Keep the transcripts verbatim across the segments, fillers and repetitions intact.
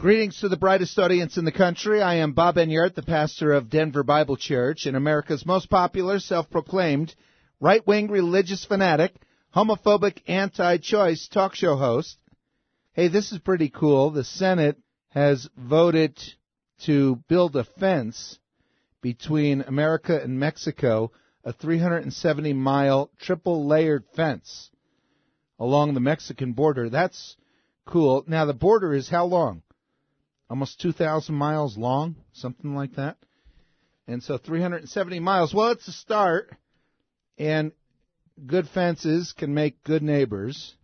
Greetings to the brightest audience in the country. I am Bob Enyart, the pastor of Denver Bible Church, and America's most popular, self-proclaimed, right-wing religious fanatic, homophobic, anti-choice talk show host. Hey, this is pretty cool. The Senate has voted to build a fence between America and Mexico, a three hundred seventy mile triple-layered fence along the Mexican border. That's cool. Now, the border is how long? Almost two thousand miles long, something like that. And so three hundred seventy miles. Well, it's a start, and good fences can make good neighbors.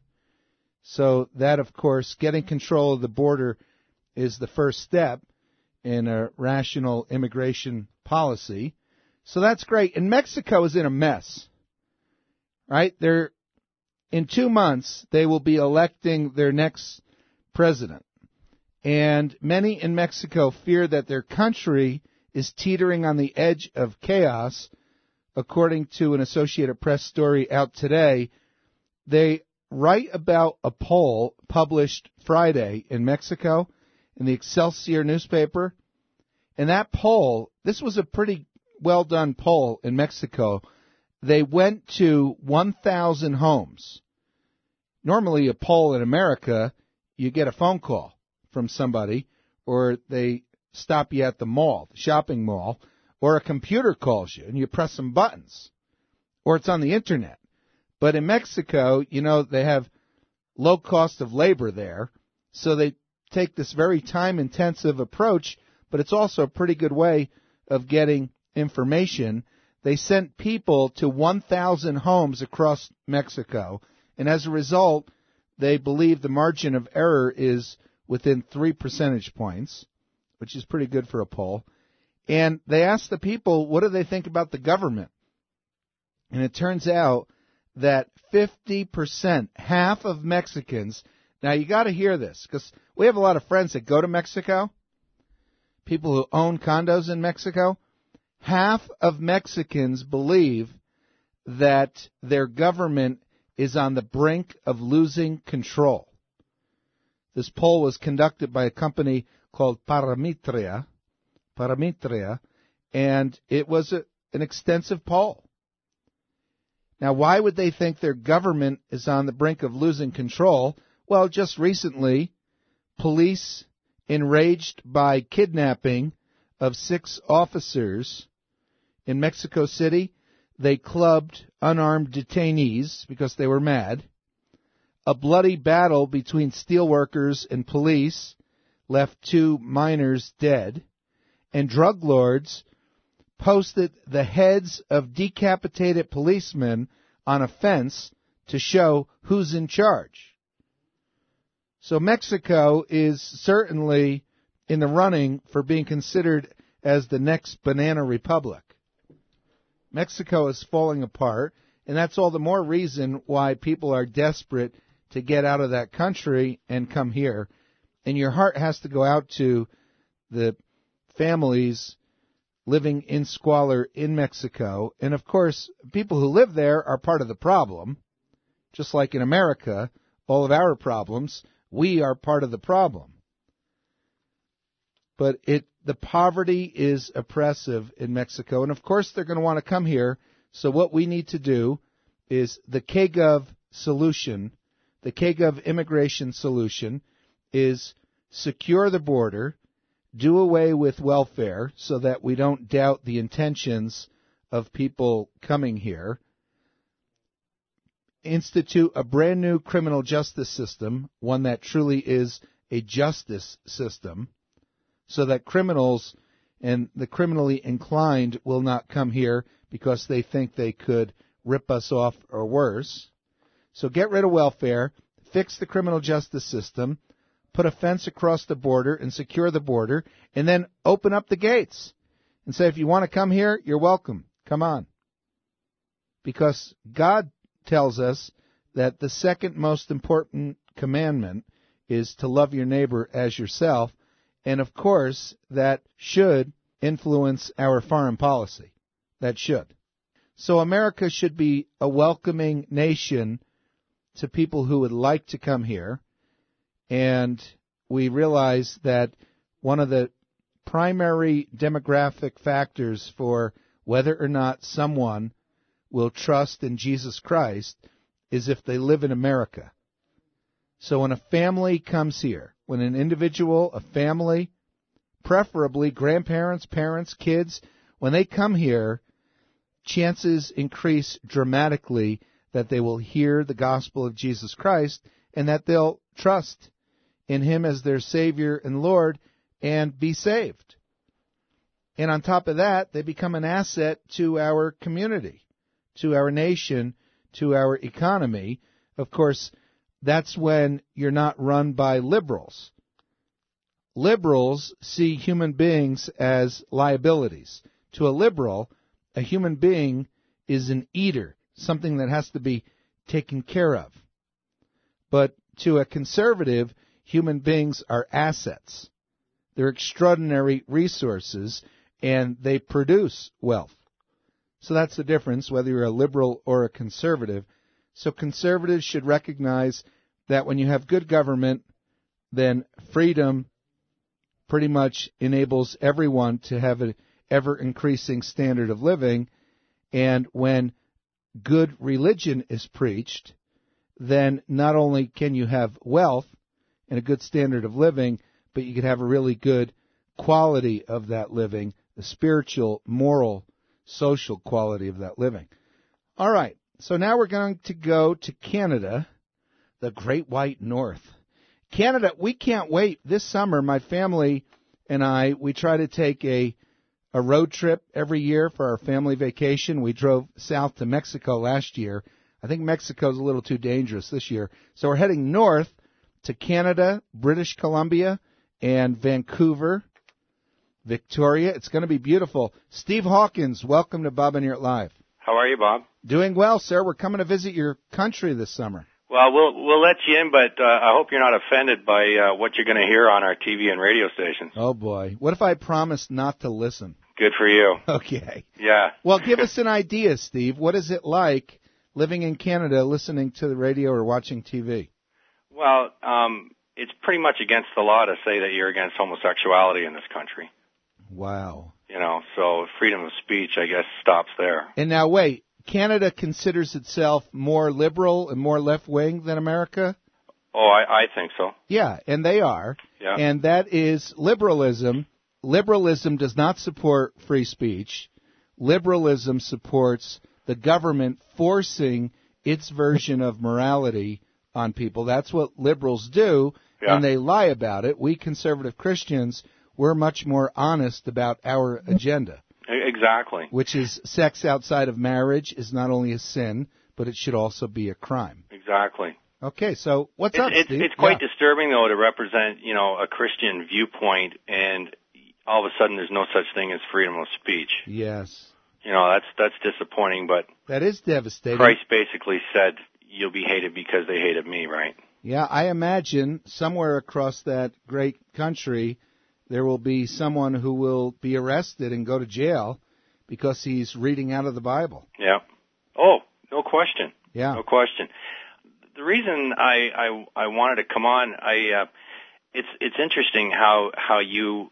So that, of course, getting control of the border is the first step in a rational immigration policy. So that's great. And Mexico is in a mess, right? They're, in two months, they will be electing their next president. And many in Mexico fear that their country is teetering on the edge of chaos. According to an Associated Press story out today, they write about a poll published Friday in Mexico in the Excelsior newspaper. And that poll, this was a pretty well-done poll in Mexico. They went to one thousand homes. Normally, a poll in America, you get a phone call from somebody, or they stop you at the mall, the shopping mall, or a computer calls you and you press some buttons, or it's on the internet. But in Mexico, you know, they have low cost of labor there, so they take this very time-intensive approach, but it's also a pretty good way of getting information. They sent people to one thousand homes across Mexico, and as a result, they believe the margin of error is within three percentage points, which is pretty good for a poll. And they asked the people, what do they think about the government? And it turns out that fifty percent, half of Mexicans, now you got to hear this, because we have a lot of friends that go to Mexico, people who own condos in Mexico. Half of Mexicans believe that their government is on the brink of losing control. This poll was conducted by a company called Parametria, Parametria, and it was a, an extensive poll. Now, why would they think their government is on the brink of losing control? Well, just recently, police, enraged by kidnapping of six officers in Mexico City, they clubbed unarmed detainees because they were mad. A bloody battle between steelworkers and police left two minors dead, and drug lords posted the heads of decapitated policemen on a fence to show who's in charge. So Mexico is certainly in the running for being considered as the next banana republic. Mexico is falling apart, and that's all the more reason why people are desperate to get out of that country and come here. And your heart has to go out to the families living in squalor in Mexico. And, of course, people who live there are part of the problem. Just like in America, all of our problems, we are part of the problem. But it the poverty is oppressive in Mexico. And, of course, they're going to want to come here. So what we need to do is the K Gov solution. The K Gov immigration solution is secure the border, do away with welfare so that we don't doubt the intentions of people coming here, institute a brand new criminal justice system, one that truly is a justice system, so that criminals and the criminally inclined will not come here because they think they could rip us off or worse. So get rid of welfare, fix the criminal justice system, put a fence across the border and secure the border, and then open up the gates and say, if you want to come here, you're welcome. Come on. Because God tells us that the second most important commandment is to love your neighbor as yourself, and of course, that should influence our foreign policy. That should. So America should be a welcoming nation to people who would like to come here, and we realize that one of the primary demographic factors for whether or not someone will trust in Jesus Christ is if they live in America. So when a family comes here, when an individual, a family, preferably grandparents, parents, kids, when they come here, chances increase dramatically that they will hear the gospel of Jesus Christ and that they'll trust in Him as their Savior and Lord and be saved. And on top of that, they become an asset to our community, to our nation, to our economy. Of course, that's when you're not run by liberals. Liberals see human beings as liabilities. To a liberal, a human being is an eater, something that has to be taken care of. But to a conservative, human beings are assets. They're extraordinary resources, and they produce wealth. So that's the difference, whether you're a liberal or a conservative. So conservatives should recognize that when you have good government, then freedom pretty much enables everyone to have an ever-increasing standard of living. And when good religion is preached, then not only can you have wealth and a good standard of living, but you could have a really good quality of that living, the spiritual, moral, social quality of that living. All right, so now we're going to go to Canada, the Great White North. Canada, we can't wait. This summer, my family and I, we try to take a a road trip every year for our family vacation. We drove south to Mexico last year. I think Mexico's a little too dangerous this year. So we're heading north to Canada, British Columbia, and Vancouver, Victoria. It's going to be beautiful. Steve Hawkins, welcome to Bob and Earl Live. How are you, Bob? Doing well, sir. We're coming to visit your country this summer. Well, we'll we'll let you in, but uh, I hope you're not offended by uh, what you're going to hear on our T V and radio stations. Oh, boy. What if I promised not to listen? Good for you. Okay. Yeah. Well, give us an idea, Steve. What is it like living in Canada, listening to the radio or watching T V? Well, um, it's pretty much against the law to say that you're against homosexuality in this country. Wow. You know, so freedom of speech, I guess, stops there. And now, wait. Canada considers itself more liberal and more left-wing than America? Oh, I, I think so. Yeah, and they are. Yeah. And that is liberalism. Liberalism does not support free speech. Liberalism supports the government forcing its version of morality on people. That's what liberals do, yeah. and they lie about it. We conservative Christians, we're much more honest about our agenda. Exactly. Which is sex outside of marriage is not only a sin, but it should also be a crime. Exactly. Okay, so what's it's, up, it's, Steve? It's quite yeah. disturbing, though, to represent, you know, a Christian viewpoint, and all of a sudden there's no such thing as freedom of speech. Yes. You know, that's that's disappointing, but that is devastating. Christ basically said, you'll be hated because they hated me, right? Yeah, I imagine somewhere across that great country there will be someone who will be arrested and go to jail because he's reading out of the Bible. Yeah. Oh, no question. Yeah. No question. The reason I I, I wanted to come on, I uh, it's it's interesting how how you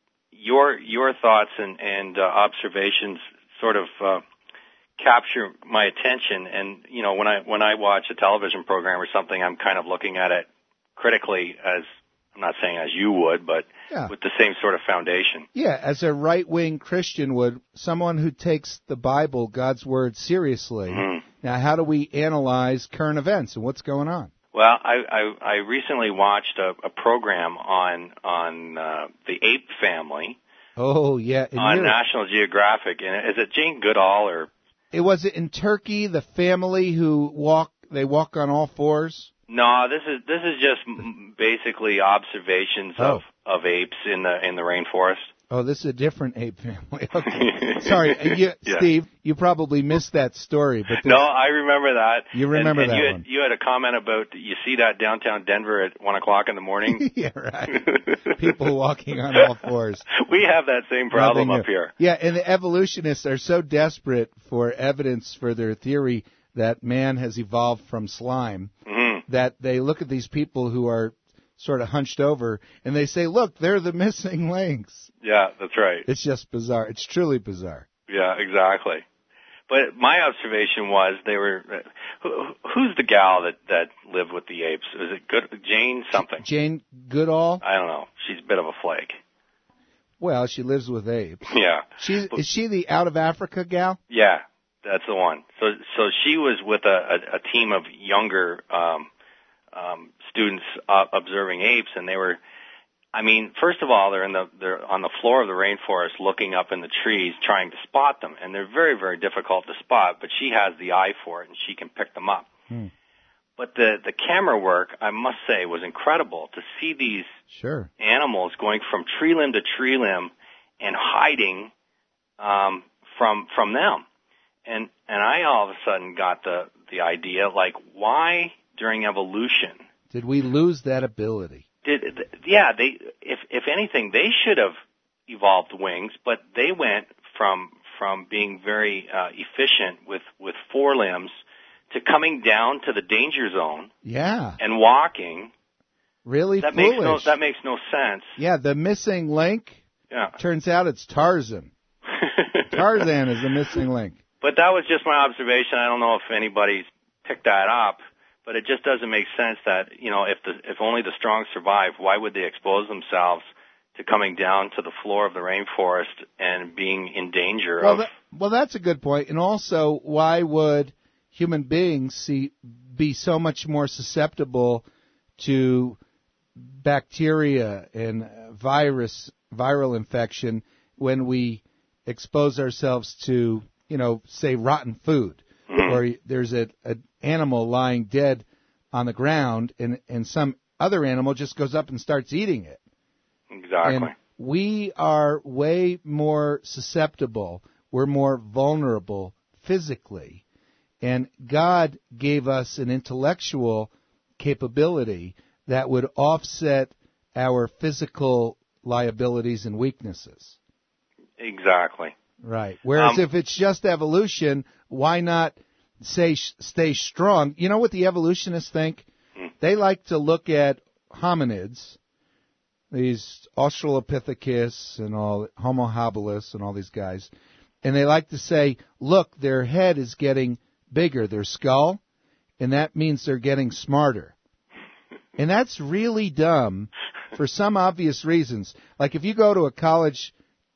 your your thoughts and and uh, observations sort of uh, capture my attention. And you know, when I when I watch a television program or something, I'm kind of looking at it critically, as I'm not saying as you would, but yeah. with the same sort of foundation. Yeah, as a right-wing Christian would, someone who takes the Bible, God's Word, seriously. Mm-hmm. Now, how do we analyze current events and what's going on? Well, I, I, I recently watched a, a program on on uh, the ape family. Oh, yeah. And on National Geographic. And is it Jane Goodall or? It was it in Turkey, the family who walk, they walk on all fours? No, this is this is just basically observations oh. of, of apes in the in the rainforest. Oh, this is a different ape family. Okay. Sorry, you, yeah. Steve, you probably missed that story. But no, I remember that. You remember and, and that you had, one. You had a comment about, you see that downtown Denver at one o'clock in the morning? Yeah, right. People walking on all fours. We have that same problem up here. Yeah, and the evolutionists are so desperate for evidence for their theory that man has evolved from slime, mm-hmm. that they look at these people who are sort of hunched over, and they say, look, they're the missing links. Yeah, that's right. It's just bizarre. It's truly bizarre. Yeah, exactly. But my observation was they were, who, who's the gal that, that lived with the apes? Is it good, Jane something? Jane Goodall? I don't know. She's a bit of a flake. Well, she lives with apes. Yeah. She's, is she the out of Africa gal? Yeah, that's the one. So, so she was with a, a, a team of younger, um, um, students uh, observing apes, and they were, I mean, first of all, they're in the they're on the floor of the rainforest, looking up in the trees, trying to spot them, and they're very, very difficult to spot. But she has the eye for it, and she can pick them up. Hmm. But the the camera work, I must say, was incredible to see these sure. animals going from tree limb to tree limb and hiding um, from from them. And and I all of a sudden got the the idea, like, why during evolution did we lose that ability? Did yeah, they if if anything, they should have evolved wings, but they went from from being very uh, efficient with with forelimbs to coming down to the danger zone. Yeah. And walking. Really that foolish. Makes no, that makes no sense. Yeah, the missing link. Yeah. Turns out it's Tarzan. Tarzan is the missing link. But that was just my observation. I don't know if anybody's picked that up. But it just doesn't make sense that, you know, if the if only the strong survive, why would they expose themselves to coming down to the floor of the rainforest and being in danger well, of... That, well, that's a good point. And also, why would human beings see, be so much more susceptible to bacteria and virus viral infection when we expose ourselves to, you know, say, rotten food? Or there's a, an animal lying dead on the ground, and, and some other animal just goes up and starts eating it. Exactly. And we are way more susceptible. We're more vulnerable physically. And God gave us an intellectual capability that would offset our physical liabilities and weaknesses. Exactly. Right. Whereas um, if it's just evolution, why not say stay strong? You know what the evolutionists think? Hmm. They like to look at hominids, these Australopithecus and all, Homo habilis and all these guys, and they like to say, look, their head is getting bigger, their skull, and that means they're getting smarter. And that's really dumb for some obvious reasons. Like if you go to a college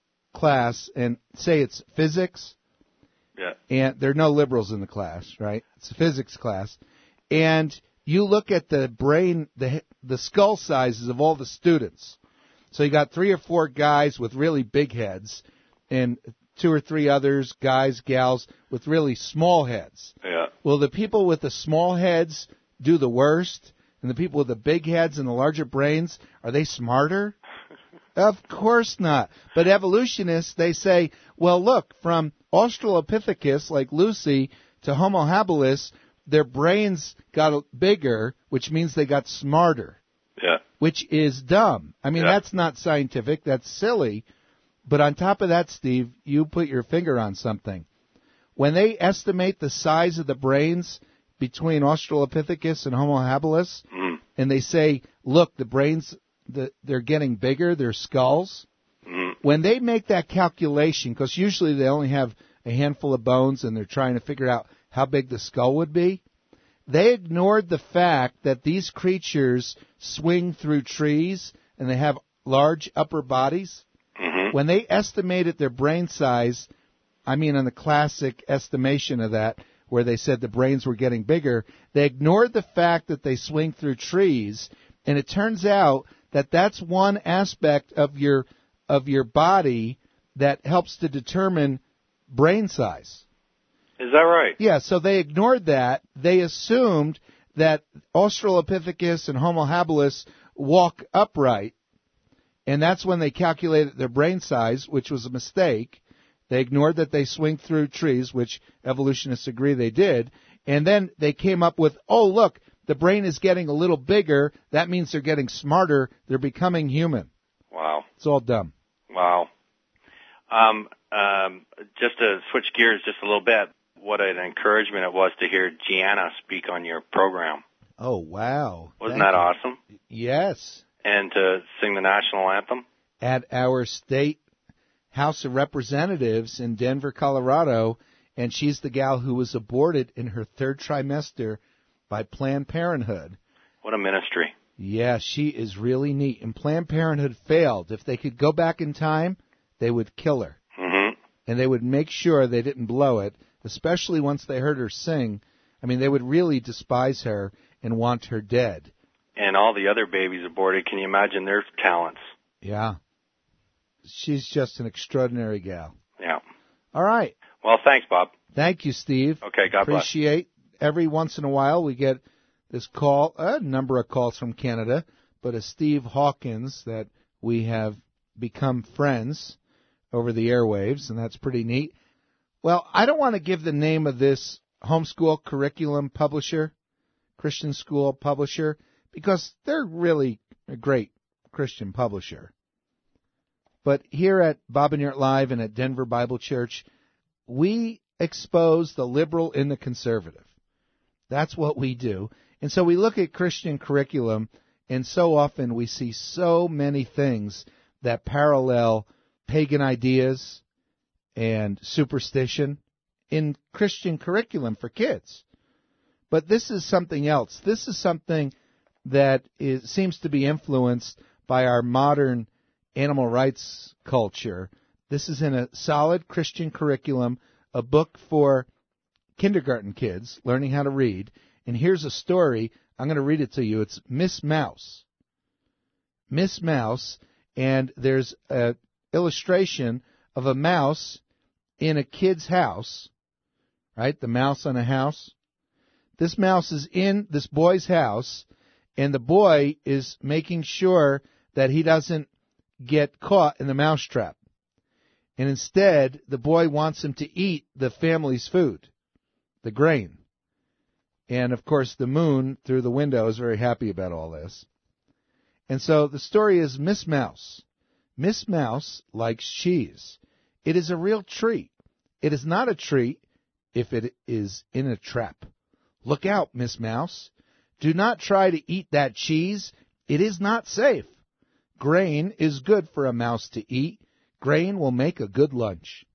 class and say it's physics, yeah. and there are no liberals in the class, right? It's a physics class, and you look at the brain, the the skull sizes of all the students. So you got three or four guys with really big heads, and two or three others, guys, gals, with really small heads. Yeah. Will the people with the small heads do the worst, and the people with the big heads and the larger brains, are they smarter? Of course not. But evolutionists, they say, well, look, from Australopithecus, like Lucy, to Homo habilis, their brains got bigger, which means they got smarter. Yeah. Which is dumb. I mean, yeah. that's not scientific. That's silly. But on top of that, Steve, you put your finger on something. When they estimate the size of the brains between Australopithecus and Homo habilis, mm. and they say, look, the brains... The, they're getting bigger, their skulls. Mm. When they make that calculation, because usually they only have a handful of bones and they're trying to figure out how big the skull would be, they ignored the fact that these creatures swing through trees and they have large upper bodies. Mm-hmm. When they estimated their brain size, I mean on the classic estimation of that, where they said the brains were getting bigger, they ignored the fact that they swing through trees, and it turns out that that's one aspect of your of your body that helps to determine brain size. Is that right? Yeah, so they ignored that. They assumed that Australopithecus and Homo habilis walk upright, and that's when they calculated their brain size, which was a mistake. They ignored that they swing through trees, which evolutionists agree they did, and then they came up with, oh, look, the brain is getting a little bigger. That means they're getting smarter. They're becoming human. Wow. It's all dumb. Wow. Um, um, just to switch gears just a little bit, what an encouragement it was to hear Gianna speak on your program. Oh, wow. Wasn't Thank that you. awesome? Yes. And to sing the national anthem? At our state House of Representatives in Denver, Colorado, and she's the gal who was aborted in her third trimester by Planned Parenthood. What a ministry. Yeah, she is really neat. And Planned Parenthood failed. If they could go back in time, they would kill her. Mm-hmm. And they would make sure they didn't blow it, especially once they heard her sing. I mean, they would really despise her and want her dead. And all the other babies aborted, can you imagine their talents? Yeah. She's just an extraordinary gal. Yeah. All right. Well, thanks, Bob. Thank you, Steve. Okay, God bless. Appreciate every once in a while we get this call, a number of calls from Canada, but a Steve Hawkins that we have become friends over the airwaves, and that's pretty neat. Well, I don't want to give the name of this homeschool curriculum publisher, Christian school publisher, because they're really a great Christian publisher. But here at Bob and Yurt Live and at Denver Bible Church, we expose the liberal and the conservative. That's what we do. And so we look at Christian curriculum, and so often we see so many things that parallel pagan ideas and superstition in Christian curriculum for kids. But this is something else. This is something that is, seems to be influenced by our modern animal rights culture. This is in a solid Christian curriculum, a book for kindergarten kids learning how to read. And here's a story. I'm going to read it to you. It's Miss Mouse. Miss Mouse, and there's an illustration of a mouse in a kid's house, right? The mouse on a house. This mouse is in this boy's house, and the boy is making sure that he doesn't get caught in the mousetrap. And instead, the boy wants him to eat the family's food, the grain. And, of course, the moon through the window is very happy about all this. And so the story is Miss Mouse. Miss Mouse likes cheese. It is a real treat. It is not a treat if it is in a trap. Look out, Miss Mouse. Do not try to eat that cheese. It is not safe. Grain is good for a mouse to eat. Grain will make a good lunch.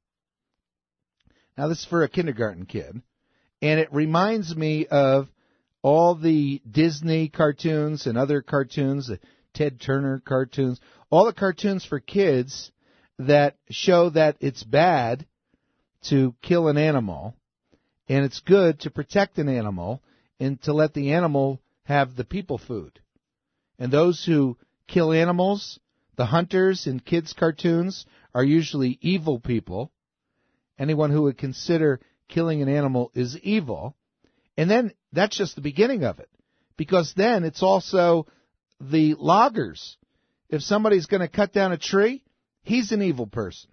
Now, this is for a kindergarten kid. And it reminds me of all the Disney cartoons and other cartoons, the Ted Turner cartoons, all the cartoons for kids that show that it's bad to kill an animal, and it's good to protect an animal and to let the animal have the people food. And those who kill animals, the hunters in kids' cartoons, are usually evil people. Anyone who would consider killing an animal is evil. And then that's just the beginning of it, because then it's also the loggers. If somebody's going to cut down a tree, he's an evil person.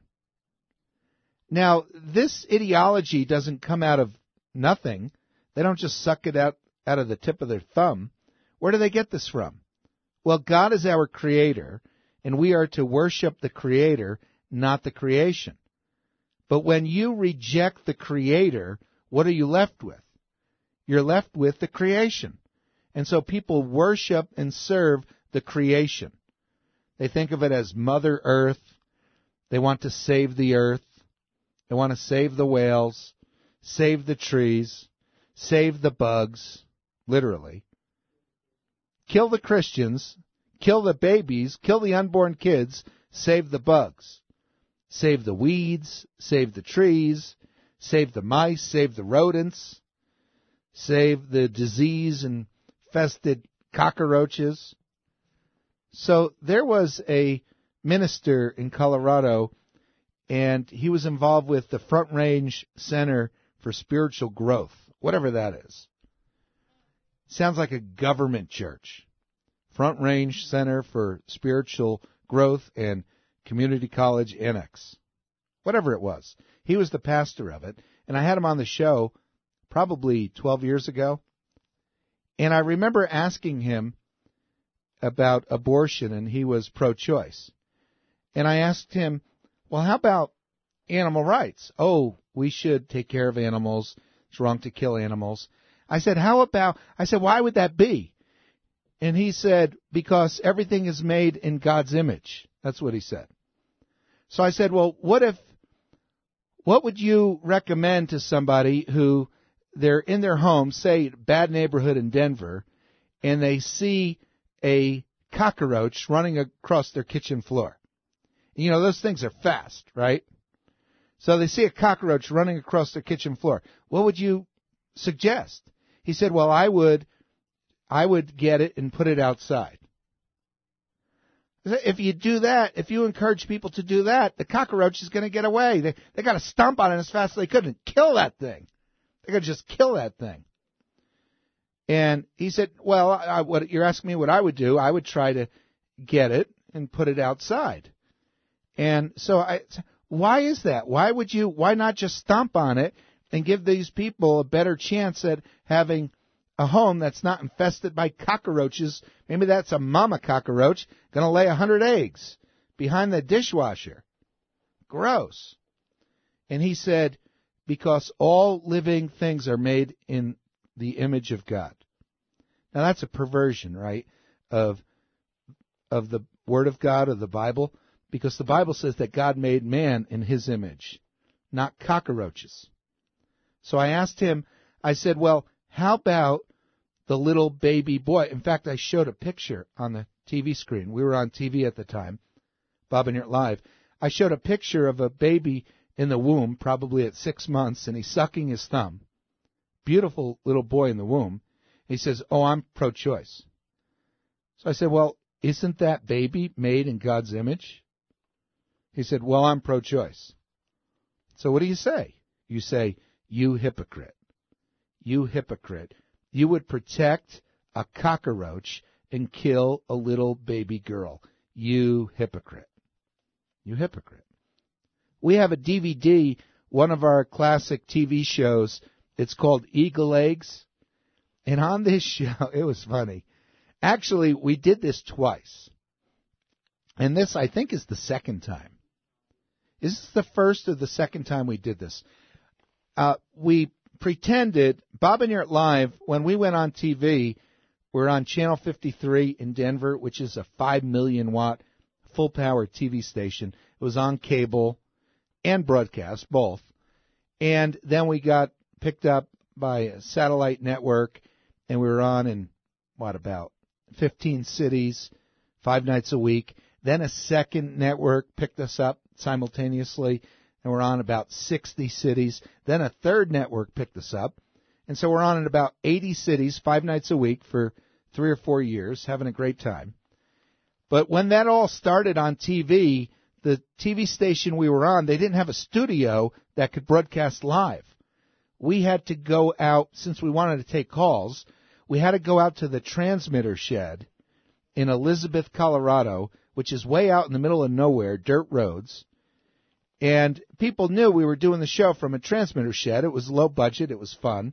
Now, this ideology doesn't come out of nothing. They don't just suck it out, out of the tip of their thumb. Where do they get this from? Well, God is our creator, and we are to worship the creator, not the creation. But when you reject the creator, what are you left with? You're left with the creation. And so people worship and serve the creation. They think of it as Mother Earth. They want to save the earth. They want to save the whales, save the trees, save the bugs, literally. Kill the Christians, kill the babies, kill the unborn kids, save the bugs. Save the weeds, save the trees, save the mice, save the rodents, save the disease-infested cockroaches. So there was a minister in Colorado, and he was involved with the Front Range Center for Spiritual Growth, whatever that is. Sounds like a government church. Front Range Center for Spiritual Growth and Community College Annex, whatever it was. He was the pastor of it, and I had him on the show probably twelve years ago. And I remember asking him about abortion, and he was pro-choice. And I asked him, well, how about animal rights? Oh, we should take care of animals. It's wrong to kill animals. I said, how about, I said, why would that be? And he said, because everything is made in God's image. That's what he said. So I said, well, what if, what would you recommend to somebody who they're in their home, say, bad neighborhood in Denver, and they see a cockroach running across their kitchen floor? You know, those things are fast, right? So they see a cockroach running across their kitchen floor. What would you suggest? He said, well, I would, I would get it and put it outside. If you do that, if you encourage people to do that, the cockroach is going to get away. They they got to stomp on it as fast as they could and kill that thing. They got to just kill that thing. And he said, well, I, what you're asking me what I would do, I would try to get it and put it outside. And so I, why is that? Why would you, why not just stomp on it and give these people a better chance at having a home that's not infested by cockroaches? Maybe that's a mama cockroach going to lay a hundred eggs behind the dishwasher. Gross. And he said, because all living things are made in the image of God. Now that's a perversion, right, of of the Word of God, of the Bible, because the Bible says that God made man in His image, not cockroaches. So I asked him, I said, well, how about the little baby boy? In fact, I showed a picture on the T V screen. We were on T V at the time, Bob and Yurt Live. I showed a picture of a baby in the womb, probably at six months, and he's sucking his thumb. Beautiful little boy in the womb. He says, oh, I'm pro-choice. So I said, well, isn't that baby made in God's image? He said, well, I'm pro-choice. So what do you say? You say, you hypocrite. You hypocrite. You would protect a cockroach and kill a little baby girl. You hypocrite. You hypocrite. We have a D V D, one of our classic T V shows. It's called Eagle Eggs. And on this show, it was funny. Actually, we did this twice. And this, I think, is the second time. Is this the first or the second time we did this? Uh, we pretended, Bob and Yurt Live, when we went on T V, we're on Channel fifty-three in Denver, which is a five million watt full-power T V station. It was on cable and broadcast, both. And then we got picked up by a satellite network, and we were on in, what, about fifteen cities, five nights a week. Then a second network picked us up simultaneously, and we're on about sixty cities. Then a third network picked us up, and so we're on in about eighty cities, five nights a week for three or four years, having a great time. But when that all started on T V, the T V station we were on, they didn't have a studio that could broadcast live. We had to go out, since we wanted to take calls, we had to go out to the transmitter shed in Elizabeth, Colorado, which is way out in the middle of nowhere, dirt roads. And people knew we were doing the show from a transmitter shed. It was low budget. It was fun.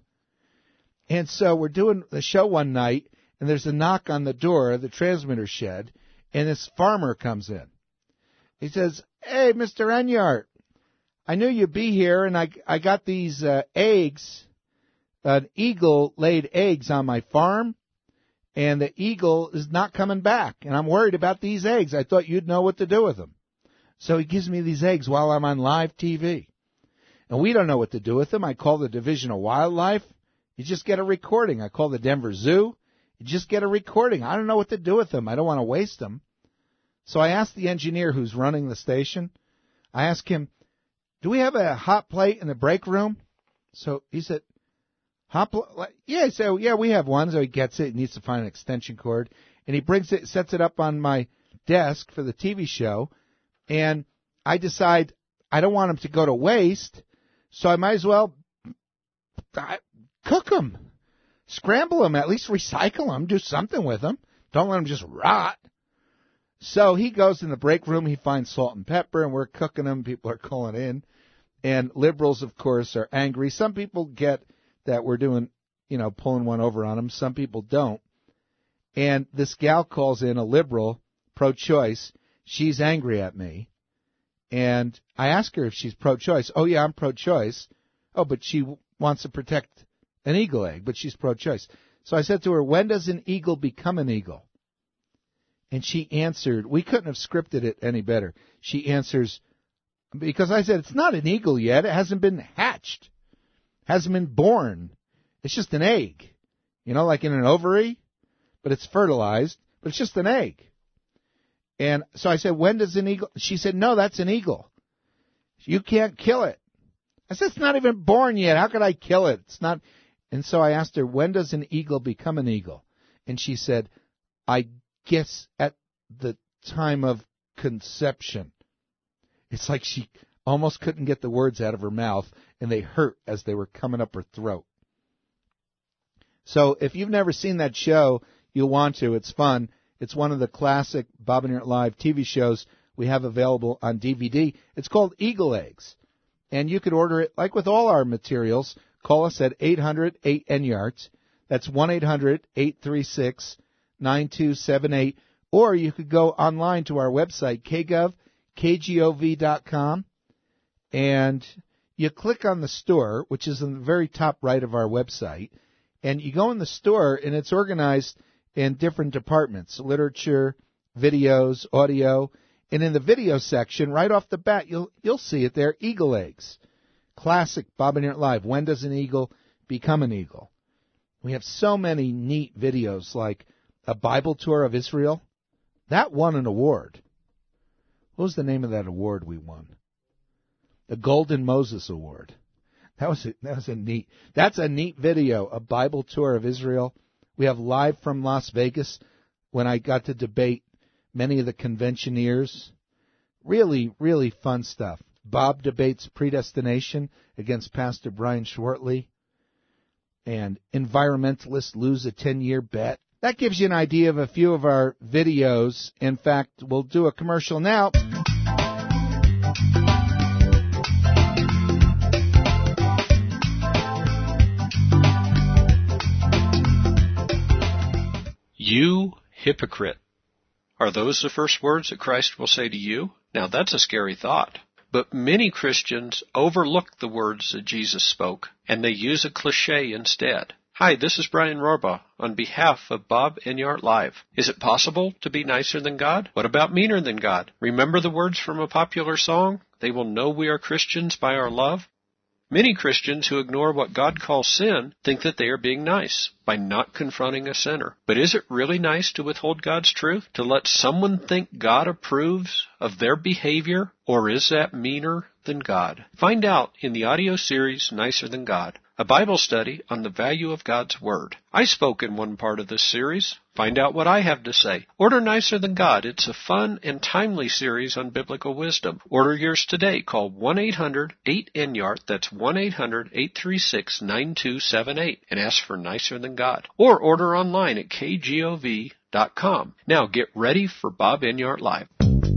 And so we're doing the show one night, and there's a knock on the door of the transmitter shed, and this farmer comes in. He says, hey, Mister Enyart, I knew you'd be here, and I, I got these uh, eggs. An eagle laid eggs on my farm, and the eagle is not coming back, and I'm worried about these eggs. I thought you'd know what to do with them. So he gives me these eggs while I'm on live T V. And we don't know what to do with them. I call the Division of Wildlife. You just get a recording. I call the Denver Zoo. You just get a recording. I don't know what to do with them. I don't want to waste them. So I asked the engineer who's running the station, I asked him, do we have a hot plate in the break room? So he said, hot plate? Yeah, so yeah, we have one. So he gets it. He needs to find an extension cord. And he brings it, sets it up on my desk for the T V show. And I decide I don't want them to go to waste, so I might as well cook them, scramble them, at least recycle them, do something with them. Don't let them just rot. So he goes in the break room, he finds salt and pepper, and we're cooking them. People are calling in. And liberals, of course, are angry. Some people get that we're doing, you know, pulling one over on them. Some people don't. And this gal calls in, a liberal, pro-choice. She's angry at me, and I ask her if she's pro-choice. Oh, yeah, I'm pro-choice. Oh, but she w- wants to protect an eagle egg, but she's pro-choice. So I said to her, when does an eagle become an eagle? And she answered, we couldn't have scripted it any better. She answers, because I said, it's not an eagle yet. It hasn't been hatched. Hasn't been born. It's just an egg. You know, like in an ovary, but it's fertilized, but it's just an egg. And so I said, when does an eagle? She said, no, that's an eagle. You can't kill it. I said, it's not even born yet. How could I kill it? It's not. And so I asked her, when does an eagle become an eagle? And she said, I guess at the time of conception. It's like she almost couldn't get the words out of her mouth, and they hurt as they were coming up her throat. So if you've never seen that show, you'll want to. It's fun. It's one of the classic Bob and Yurt Live T V shows we have available on D V D. It's called Eagle Eggs. And you could order it, like with all our materials. Call us at eight hundred eight N Y A R T. That's one eight hundred eight three six nine two seven eight. Or you could go online to our website, k gov k gov dot com, and you click on the store, which is in the very top right of our website, and you go in the store, and it's organized in different departments, literature, videos, audio. And in the video section, right off the bat, you'll you'll see it there, Eagle Eggs. Classic Bob and Yurt Live. When does an eagle become an eagle? We have so many neat videos, like a Bible tour of Israel. That won an award. What was the name of that award we won? The Golden Moses Award. That was a, that was a neat. That's a neat video, a Bible tour of Israel. We have live from Las Vegas when I got to debate many of the conventioneers. Really, really fun stuff. Bob debates predestination against Pastor Brian Schwartley. And environmentalists lose a ten-year bet. That gives you an idea of a few of our videos. In fact, we'll do a commercial now. You hypocrite. Are those the first words that Christ will say to you? Now that's a scary thought. But many Christians overlook the words that Jesus spoke, and they use a cliche instead. Hi, this is Brian Rohrbaugh on behalf of Bob and Yurt Live. Is it possible to be nicer than God? What about meaner than God? Remember the words from a popular song? They will know we are Christians by our love. Many Christians who ignore what God calls sin think that they are being nice by not confronting a sinner. But is it really nice to withhold God's truth? To let someone think God approves of their behavior? Or is that meaner than God? Find out in the audio series Nicer Than God, a Bible study on the value of God's Word. I spoke in one part of this series. Find out what I have to say. Order Nicer Than God. It's a fun and timely series on biblical wisdom. Order yours today. Call one eight hundred eight N Y A R T. That's one eight hundred eight three six nine two seven eight and ask for Nicer Than God. Or order online at k gov dot com. Now get ready for Bob and Yurt Live.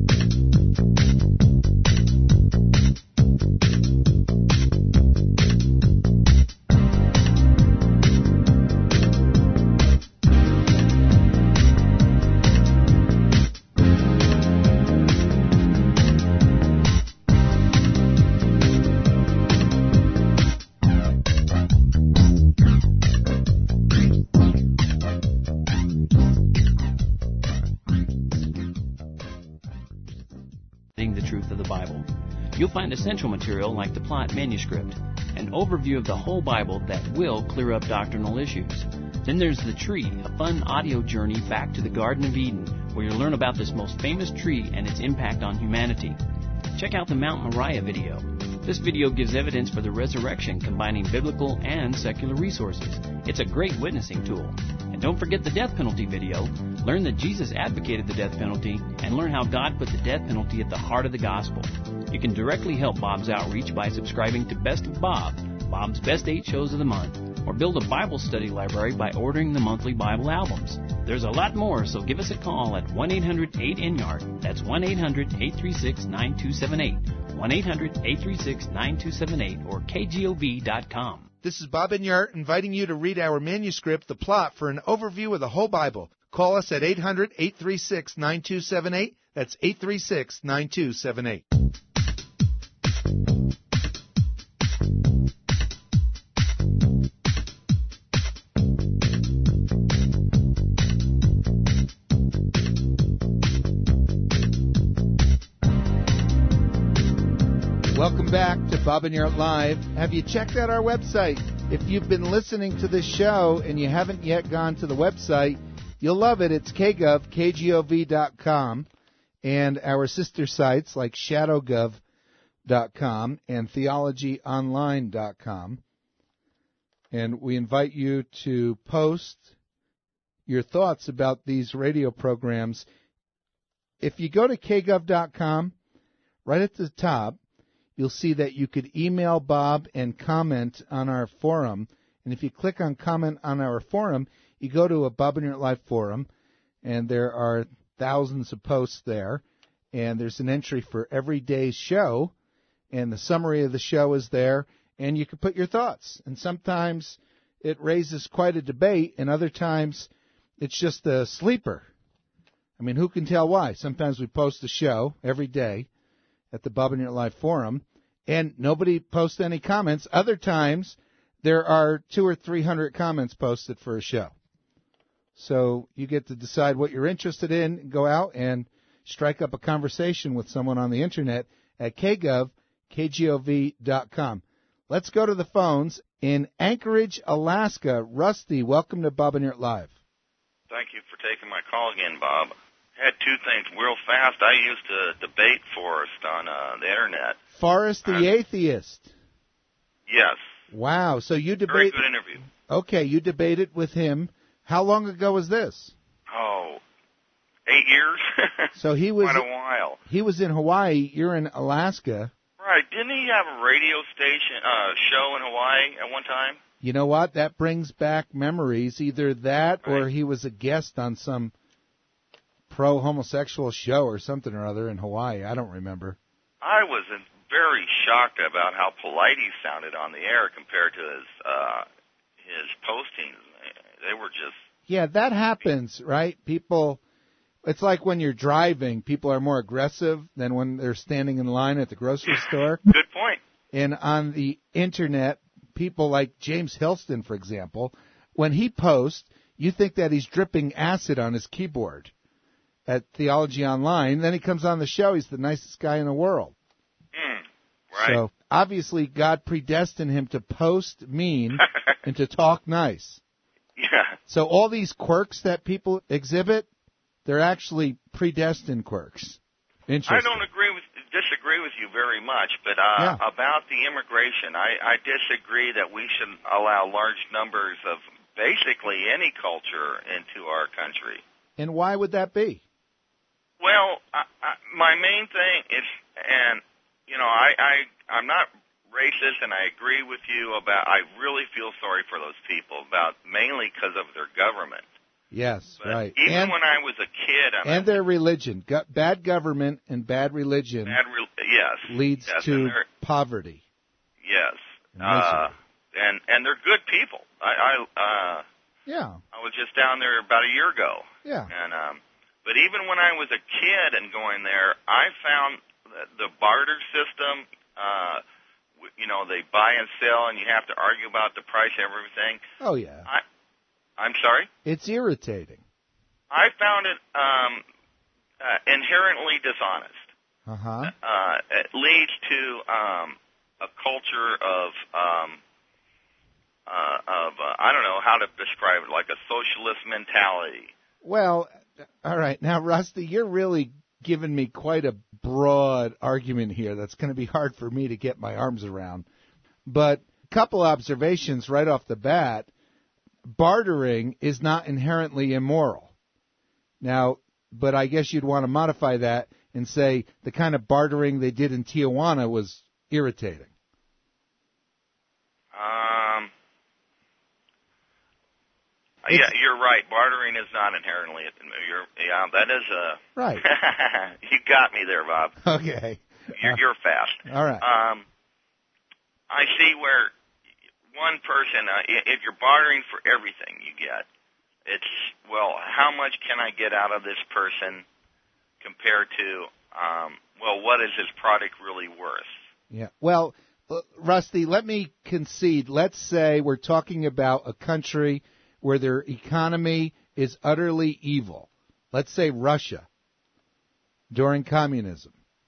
You'll find essential material like the Plot manuscript, an overview of the whole Bible that will clear up doctrinal issues. Then there's The Tree, a fun audio journey back to the Garden of Eden, where you'll learn about this most famous tree and its impact on humanity. Check out the Mount Moriah video. This video gives evidence for the resurrection, combining biblical and secular resources. It's a great witnessing tool. And don't forget the death penalty video. Learn that Jesus advocated the death penalty and learn how God put the death penalty at the heart of the gospel. You can directly help Bob's outreach by subscribing to Best of Bob, Bob's Best Eight Shows of the Month, or build a Bible study library by ordering the monthly Bible albums. There's a lot more, so give us a call at one eight hundred eight N Y A R T. That's one eight hundred eight three six nine two seven eight, one eight hundred eight three six nine two seven eight, or k gov dot com. This is Bob and Yurt inviting you to read our manuscript, The Plot, for an overview of the whole Bible. Call us at eight hundred eight three six nine two seven eight. That's eight three six nine two seven eight. Welcome back to Bob and Yurt Live. Have you checked out our website? If you've been listening to this show and you haven't yet gone to the website, you'll love it. It's k gov, k gov dot com, and our sister sites like shadow gov dot com and theology online dot com. And we invite you to post your thoughts about these radio programs. If you go to k gov dot com, right at the top, you'll see that you could email Bob and comment on our forum. And if you click on comment on our forum, you go to a Bob and Yurt Live forum, and there are thousands of posts there. And there's an entry for every day's show, and the summary of the show is there, and you can put your thoughts. And sometimes it raises quite a debate, and other times it's just a sleeper. I mean, who can tell why? Sometimes we post a show every day at the Bob and Yurt Live forum, and nobody posts any comments. Other times, there are two or three hundred comments posted for a show. So you get to decide what you're interested in, go out and strike up a conversation with someone on the Internet at k gov, k gov dot com. Let's go to the phones. In Anchorage, Alaska, Rusty, welcome to Bob and Yurt Live. Thank you for taking my call again, Bob. Had two things real fast. I used to debate Forrest on uh, the Internet. Forrest the uh, Atheist. Yes. Wow. So you debate. Very good interview. Okay, you debated with him. How long ago was this? Oh, eight years. So he was quite a while. He was in Hawaii. You're in Alaska. Right. Didn't he have a radio station uh, show in Hawaii at one time? You know what? That brings back memories. Either that right. or he was a guest on some pro-homosexual show or something or other in Hawaii. I don't remember. I was very shocked about how polite he sounded on the air compared to his uh, his postings. They were just... Yeah, that happens, right? People... It's like when you're driving, people are more aggressive than when they're standing in line at the grocery store. Good point. And on the Internet, people like James Hilston, for example, when he posts, you think that he's dripping acid on his keyboard at Theology Online. Then he comes on the show. He's the nicest guy in the world. Mm, right. So obviously God predestined him to post mean and to talk nice. Yeah. So all these quirks that people exhibit, they're actually predestined quirks. Interesting. I don't agree with, disagree with you very much, but uh, yeah. about the immigration, I, I disagree that we should allow large numbers of basically any culture into our country. And why would that be? Well, I, I, my main thing is, and, you know, I, I, I'm not racist, and I agree with you about, I really feel sorry for those people, about mainly because of their government. Yes, but right. Even and, when I was a kid. I and their religion. Go, bad government and bad religion bad re- yes, leads yes, to poverty. Yes. And, uh, and and they're good people. I, I uh, yeah. I was just down there about a year ago. Yeah. And um, but even when I was a kid and going there, I found the, the barter system. Uh, you know, they buy and sell, and you have to argue about the price of everything. Oh yeah. I, I'm sorry? It's irritating. I found it um, uh, inherently dishonest. Uh-huh. Uh, it leads to um, a culture of, um, uh, of uh, I don't know how to describe it, like a socialist mentality. Well, all right. Now, Rusty, you're really giving me quite a broad argument here that's going to be hard for me to get my arms around. But a couple observations right off the bat. Bartering is not inherently immoral. Now, but I guess you'd want to modify that and say the kind of bartering they did in Tijuana was irritating. Um. It's, yeah, you're right. Bartering is not inherently. You're, yeah, that is a right. You got me there, Bob. Okay. You're, you're fast. All right. Um. I see where. One person, uh, if you're bartering for everything you get, it's, well, how much can I get out of this person compared to, um, well, what is his product really worth? Yeah. Well, uh, Rusty, let me concede. Let's say we're talking about a country where their economy is utterly evil. Let's say Russia during communism. Mm-hmm.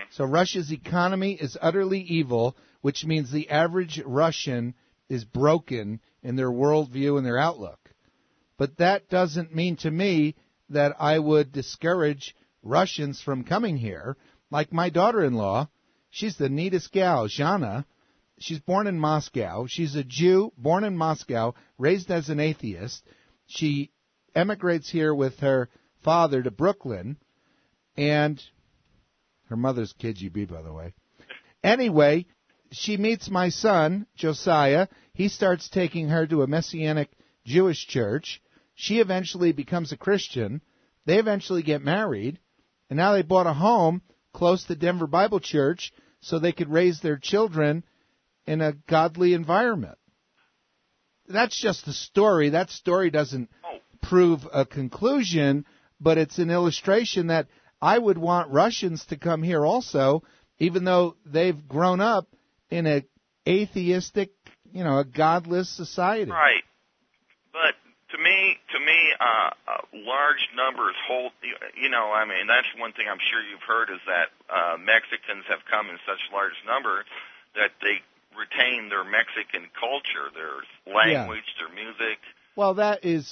So Russia's economy is utterly evil, which means the average Russian is broken in their worldview and their outlook. But that doesn't mean to me that I would discourage Russians from coming here. Like my daughter-in-law, she's the neatest gal, Zhana. She's born in Moscow. She's a Jew, born in Moscow, raised as an atheist. She emigrates here with her father to Brooklyn, and her mother's K G B, by the way. Anyway, she meets my son, Josiah. He starts taking her to a Messianic Jewish church. She eventually becomes a Christian. They eventually get married, and now they bought a home close to Denver Bible Church so they could raise their children in a godly environment. That's just a story. That story doesn't prove a conclusion, but it's an illustration that I would want Russians to come here also, even though they've grown up in an atheistic, you know, a godless society. Right. But to me, to me, uh, uh, large numbers hold, you know, I mean, that's one thing I'm sure you've heard is that uh, Mexicans have come in such large number that they retain their Mexican culture, their language, yeah. their music. Well, that is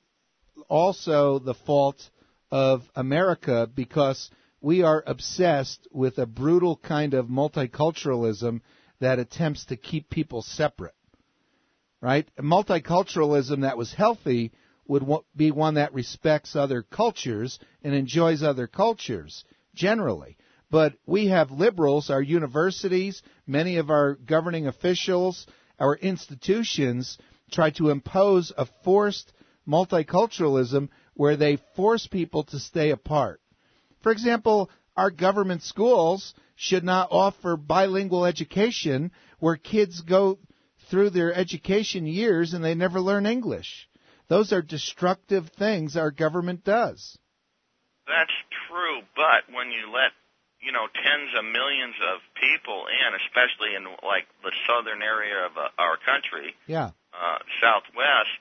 also the fault of America because we are obsessed with a brutal kind of multiculturalism that attempts to keep people separate, right? Multiculturalism that was healthy would be one that respects other cultures and enjoys other cultures generally. But we have liberals, our universities, many of our governing officials, our institutions try to impose a forced multiculturalism where they force people to stay apart. For example, our government schools should not offer bilingual education where kids go through their education years and they never learn English. Those are destructive things our government does. That's true, but when you let, you know, tens of millions of people in, especially in like the southern area of uh, our country, yeah, uh, Southwest,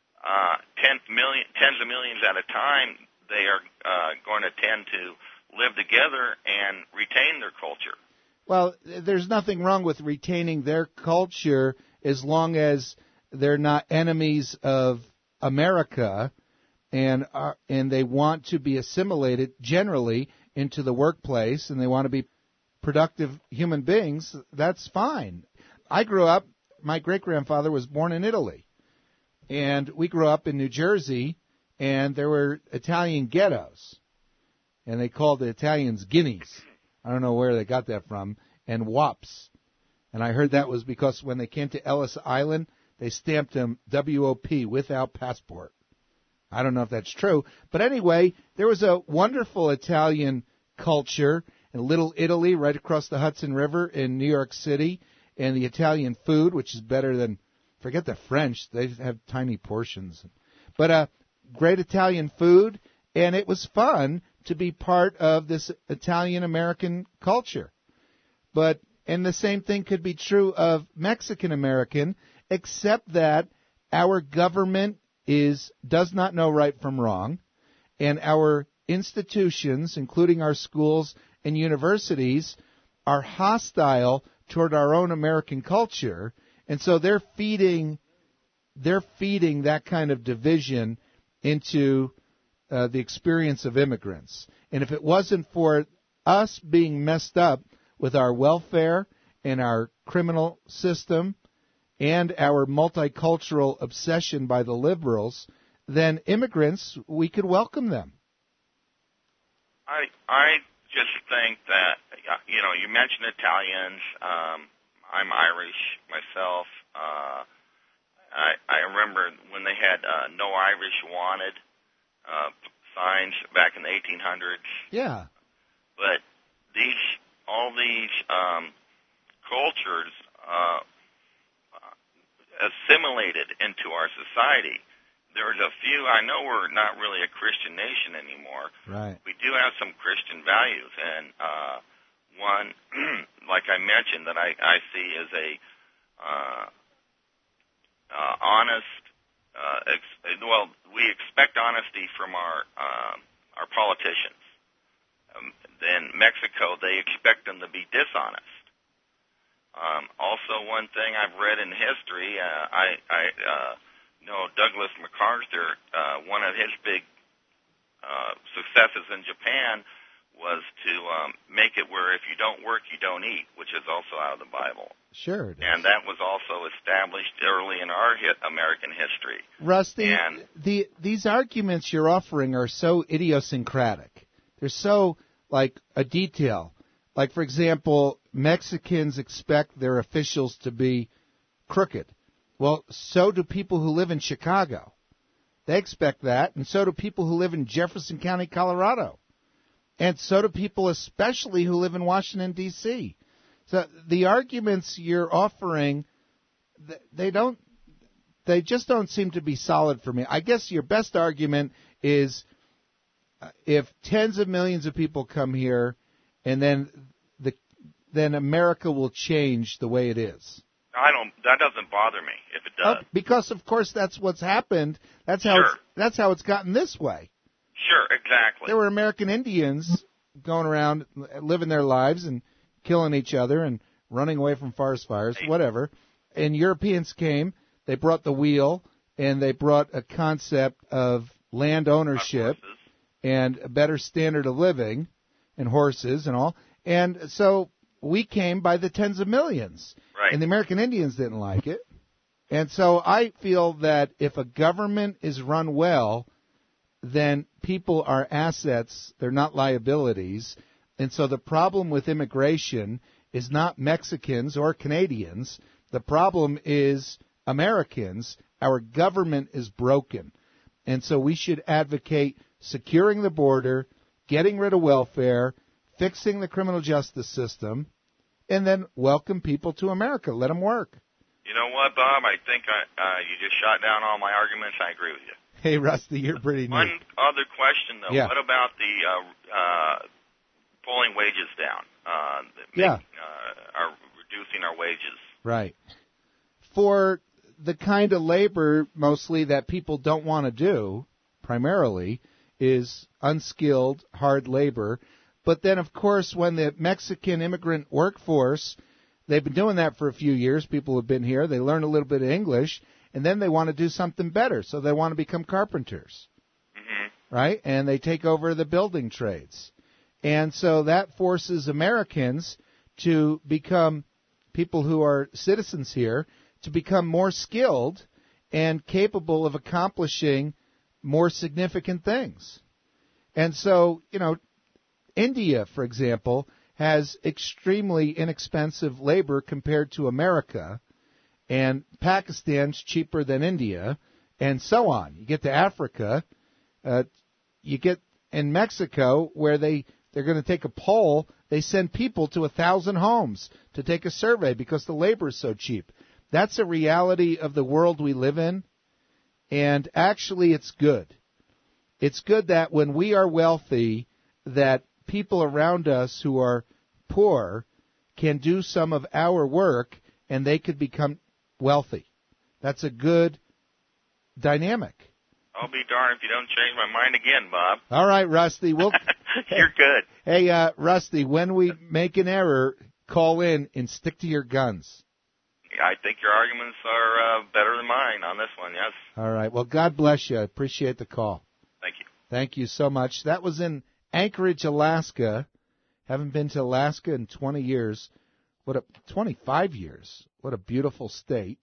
uh, ten million, tens of millions at a time, they are uh, going to tend to live together and retain their culture. Well, there's nothing wrong with retaining their culture as long as they're not enemies of America and are, and they want to be assimilated generally into the workplace and they want to be productive human beings. That's fine. I grew up, my great-grandfather was born in Italy, and we grew up in New Jersey, and there were Italian ghettos, and they called the Italians guineas. I don't know where they got that from, and wops. And I heard that was because when they came to Ellis Island, they stamped them W O P, without passport. I don't know if that's true. But anyway, there was a wonderful Italian culture in Little Italy right across the Hudson River in New York City, and the Italian food, which is better than, forget the French, they have tiny portions. But uh, great Italian food, and it was fun to be part of this Italian-American culture. But, and the same thing could be true of Mexican-American, except that our government is does not know right from wrong, and our institutions, including our schools and universities, are hostile toward our own American culture, and so they're feeding they're feeding that kind of division into uh, the experience of immigrants. And if it wasn't for us being messed up with our welfare and our criminal system and our multicultural obsession by the liberals, then immigrants, we could welcome them. I I just think that, you know, you mentioned Italians. Um, I'm Irish myself. Uh, I, I remember when they had uh, No Irish Wanted uh, signs back in the eighteen hundreds. Yeah. But these, all these um, cultures uh, assimilated into our society. There's a few, I know we're not really a Christian nation anymore. Right. We do have some Christian values, and uh, one, like I mentioned, that I, I see as a uh, uh, honest, uh, ex- well, we expect honesty from our uh, our politicians. Um, in Mexico, they expect them to be dishonest. Um, also, one thing I've read in history, uh, I, I uh, know Douglas MacArthur, uh, one of his big uh, successes in Japan was to um, make it where if you don't work, you don't eat, which is also out of the Bible. Sure it is. And that was also established early in our hit American history. Rusty, and, the these arguments you're offering are so idiosyncratic. They're so like a detail. Like, for example, Mexicans expect their officials to be crooked. Well, so do people who live in Chicago. They expect that, and so do people who live in Jefferson County, Colorado. And so do people especially who live in Washington, D C So the arguments you're offering, they don't, they just don't seem to be solid for me. I guess your best argument is if tens of millions of people come here, and then the then America will change the way it is. I don't. That doesn't bother me if it does. Oh, because of course that's what's happened. That's how sure. it's, that's how it's gotten this way. Sure, exactly. There were American Indians going around living their lives and killing each other and running away from forest fires, whatever. And Europeans came. They brought the wheel, and they brought a concept of land ownership and a better standard of living and horses and all. And so we came by the tens of millions. Right. And the American Indians didn't like it. And so I feel that if a government is run well, then people are assets. They're not liabilities. And so the problem with immigration is not Mexicans or Canadians. The problem is Americans. Our government is broken. And so we should advocate securing the border, getting rid of welfare, fixing the criminal justice system, and then welcome people to America. Let them work. You know what, Bob? I think I, uh, you just shot down all my arguments. I agree with you. Hey, Rusty, you're pretty neat. One other question, though. Yeah. What about the uh, uh, pulling wages down? Uh, the, yeah. Uh, are reducing our wages. Right. For the kind of labor, mostly, that people don't want to do, primarily, is unskilled, hard labor. But then, of course, when the Mexican immigrant workforce, they've been doing that for a few years. People have been here. They learn a little bit of English, and then they want to do something better. So they want to become carpenters, mm-hmm. right? And they take over the building trades. And so that forces Americans to become people who are citizens here, to become more skilled and capable of accomplishing more significant things. And so, you know, India, for example, has extremely inexpensive labor compared to America, and Pakistan's cheaper than India, and so on. You get to Africa, uh, you get in Mexico, where they, they're going to take a poll, they send people to a thousand homes to take a survey because the labor is so cheap. That's a reality of the world we live in, and actually it's good. It's good that when we are wealthy, that people around us who are poor can do some of our work and they could become wealthy. That's a good dynamic. I'll be darned if you don't change my mind again, Bob. All right, Rusty. We'll, You're good. Hey, uh, Rusty, when we make an error, call in and stick to your guns. I think your arguments are uh, better than mine on this one, yes. All right. Well, God bless you. I appreciate the call. Thank you. Thank you so much. That was in Anchorage, Alaska. Haven't been to Alaska in twenty years. What a twenty-five years. What a beautiful state.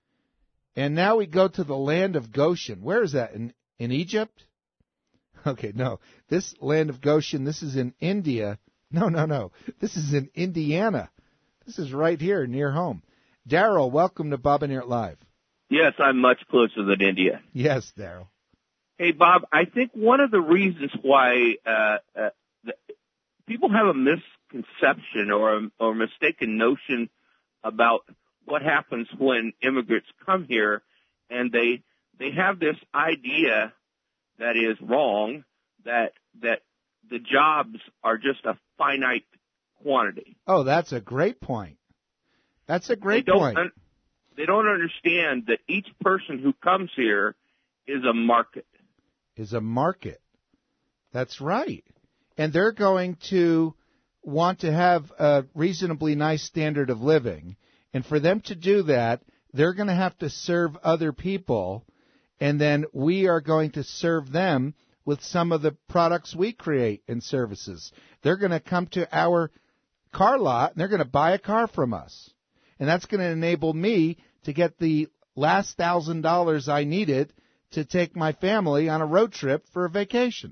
And now we go to the land of Goshen. Where is that? In in Egypt? Okay, no. This land of Goshen, this is in India. No, no, no. This is in Indiana. This is right here near home. Daryl, welcome to Bob and Earl Live. Yes, I'm much closer than India. Yes, Daryl. Hey, Bob, I think one of the reasons why uh, uh, the, people have a misconception or a or mistaken notion about what happens when immigrants come here, and they they have this idea that is wrong, that that the jobs are just a finite quantity. Oh, that's a great point. That's a great they don't point. Un- they don't understand that each person who comes here is a market. Is a market. That's right. and they're going to want to have a reasonably nice standard of living. And for them to do that, they're going to have to serve other people, and then we are going to serve them with some of the products we create and services. They're going to come to our car lot, and they're going to buy a car from us. And that's going to enable me to get the last thousand dollars I needed to take my family on a road trip for a vacation.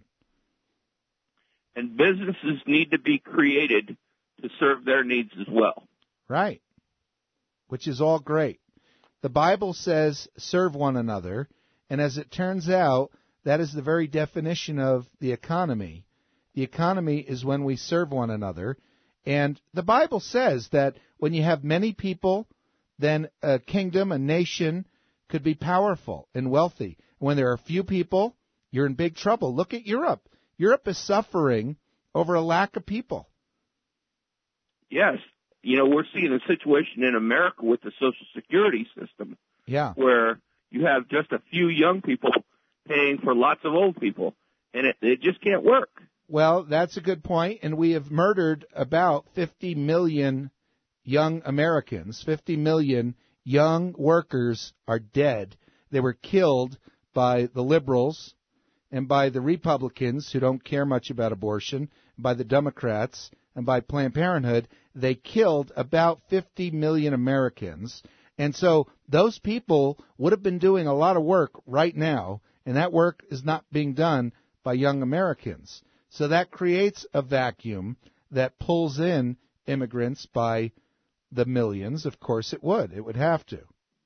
And businesses need to be created to serve their needs as well. Right. Which is all great. The Bible says serve one another, and as it turns out, that is the very definition of the economy. The economy is when we serve one another, and the Bible says that when you have many people, then a kingdom, a nation, could be powerful and wealthy. When there are few people, you're in big trouble. Look at Europe. Europe is suffering over a lack of people. Yes. You know, we're seeing a situation in America with the Social Security system. Yeah. Where you have just a few young people paying for lots of old people, and it, it just can't work. Well, that's a good point, and we have murdered about fifty million young Americans. fifty million young workers are dead. They were killed by the liberals and by the Republicans, who don't care much about abortion, by the Democrats, and by Planned Parenthood. They killed about fifty million Americans. And so those people would have been doing a lot of work right now, and that work is not being done by young Americans. So that creates a vacuum that pulls in immigrants by the millions. Of course it would. It would have to.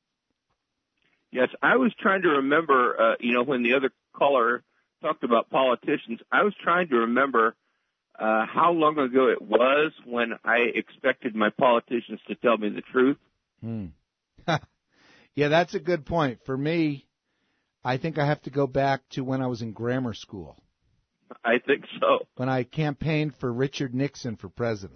Yes, I was trying to remember, uh, you know, when the other caller talked about politicians, I was trying to remember uh, how long ago it was when I expected my politicians to tell me the truth. Hmm. Yeah, that's a good point. For me, I think I have to go back to when I was in grammar school. I think so. When I campaigned for Richard Nixon for president.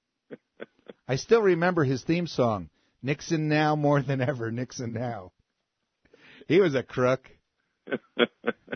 I still remember his theme song, Nixon Now More Than Ever, Nixon Now. He was a crook. that,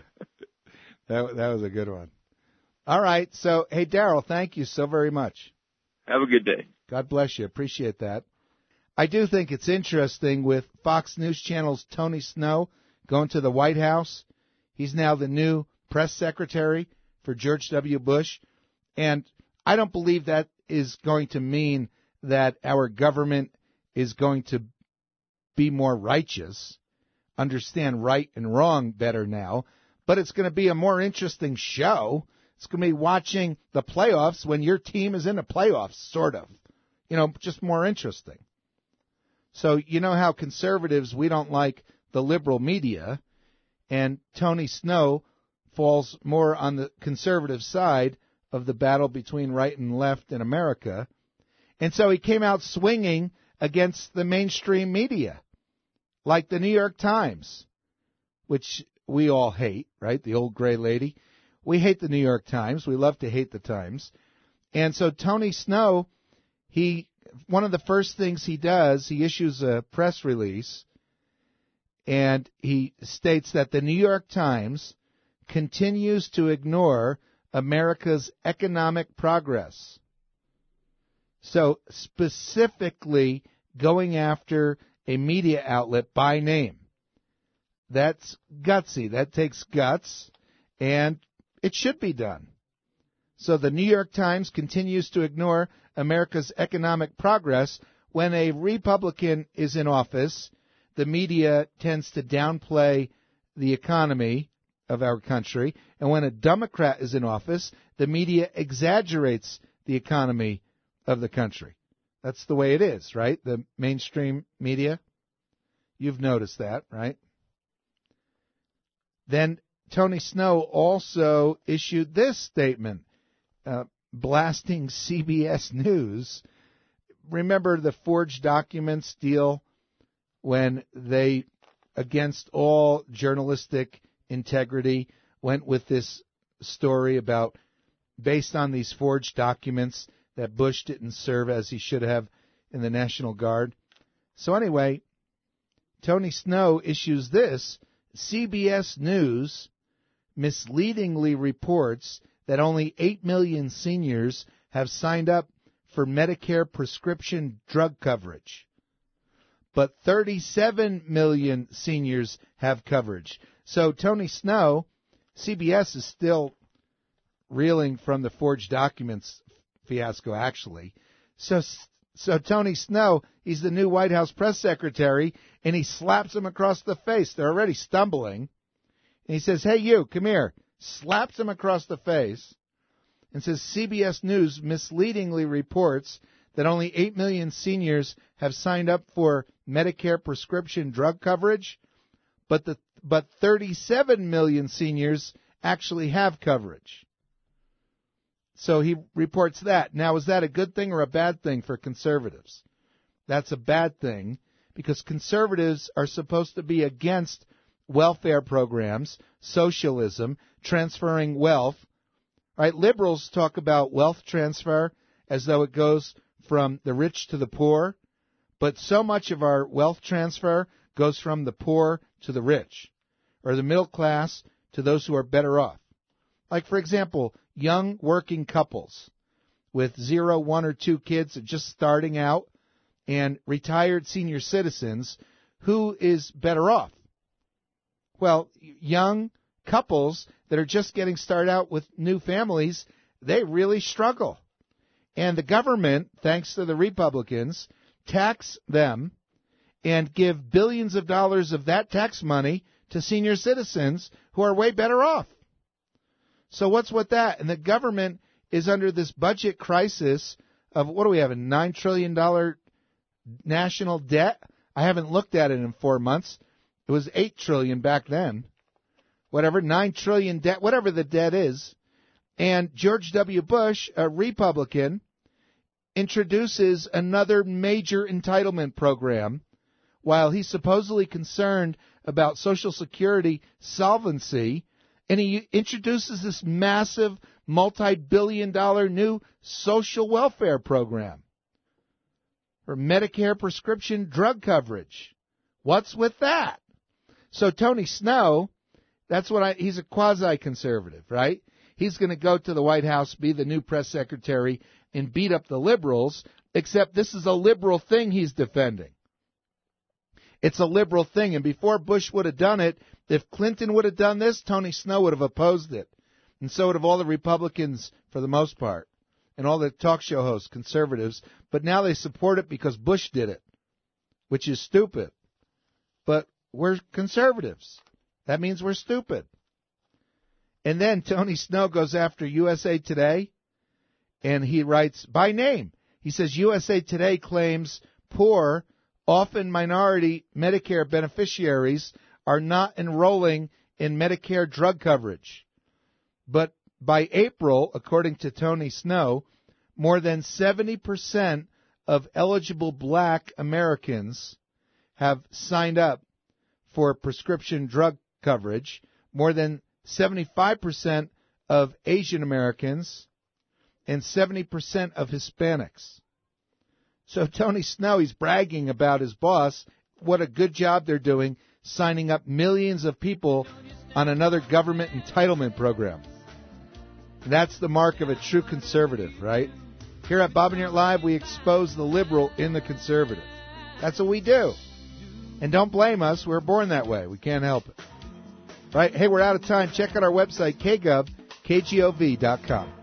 that was a good one. All right. So, hey, Daryl, thank you so very much. Have a good day. God bless you. Appreciate that. I do think it's interesting with Fox News Channel's Tony Snow going to the White House. He's now the new press secretary for George W. Bush. And I don't believe that is going to mean that our government is going to be more righteous, understand right and wrong better now, but it's going to be a more interesting show. It's going to be watching the playoffs when your team is in the playoffs, sort of. You know, just more interesting. So you know how conservatives, we don't like the liberal media, and Tony Snow falls more on the conservative side of the battle between right and left in America. And so he came out swinging against the mainstream media, like the New York Times, which we all hate, right? The old gray lady. We hate the New York Times. We love to hate the Times. And so Tony Snow, he one of the first things he does, he issues a press release, and he states that the New York Times continues to ignore America's economic progress. So specifically going after a media outlet by name. That's gutsy. That takes guts, and it should be done. So the New York Times continues to ignore America's economic progress. When a Republican is in office, the media tends to downplay the economy of our country. And when a Democrat is in office, the media exaggerates the economy of the country. That's the way it is, right? The mainstream media. You've noticed that, right? Then Tony Snow also issued this statement, uh, blasting C B S News. Remember the forged documents deal when they, against all journalistic integrity, went with this story about, based on these forged documents, that Bush didn't serve as he should have in the National Guard. So anyway, Tony Snow issues this. C B S News misleadingly reports that only eight million seniors have signed up for Medicare prescription drug coverage. But thirty-seven million seniors have coverage. So Tony Snow, C B S is still reeling from the forged documents fiasco, actually. So, so Tony Snow, he's the new White House press secretary, and he slaps him across the face. They're already stumbling. And he says, hey, you, come here. Slaps him across the face and says C B S News misleadingly reports that only eight million seniors have signed up for Medicare prescription drug coverage, but the but thirty-seven million seniors actually have coverage. So he reports that. Now, is that a good thing or a bad thing for conservatives? That's a bad thing because conservatives are supposed to be against welfare programs, socialism, transferring wealth. Right? Liberals talk about wealth transfer as though it goes from the rich to the poor, but so much of our wealth transfer goes from the poor to the rich, or the middle class to those who are better off. Like, for example, young working couples with zero, one, or two kids just starting out, and retired senior citizens, who is better off? Well, young couples that are just getting started out with new families, they really struggle. And the government, thanks to the Republicans, tax them and give billions of dollars of that tax money to senior citizens who are way better off. So what's with that? And the government is under this budget crisis of, what do we have, a nine trillion dollars national debt? I haven't looked at it in four months. It was eight trillion dollars back then. Whatever, nine trillion dollars debt, whatever the debt is. And George W. Bush, a Republican, introduces another major entitlement program while he's supposedly concerned about Social Security solvency, and he introduces this massive multi-billion dollar new social welfare program for Medicare prescription drug coverage. What's with that? So Tony Snow, that's what I, he's a quasi-conservative, right? He's going to go to the White House, be the new press secretary, and beat up the liberals, except this is a liberal thing he's defending. It's a liberal thing, and before Bush would have done it, if Clinton would have done this, Tony Snow would have opposed it. And so would have all the Republicans, for the most part, and all the talk show hosts, conservatives. But now they support it because Bush did it, which is stupid. But we're conservatives. That means we're stupid. And then Tony Snow goes after U S A Today, and he writes by name. He says U S A Today claims poor, often minority Medicare beneficiaries are not enrolling in Medicare drug coverage. But by April, according to Tony Snow, more than seventy percent of eligible black Americans have signed up for prescription drug coverage. More than seventy-five percent of Asian Americans and seventy percent of Hispanics. So Tony Snow, he's bragging about his boss, what a good job they're doing, signing up millions of people on another government entitlement program. That's the mark of a true conservative, right? Here at Bob and Yurt Live, we expose the liberal in the conservative. That's what we do. And don't blame us. We're born that way. We can't help it. Right? Hey, we're out of time. Check out our website, K G O V, K G O V dot com.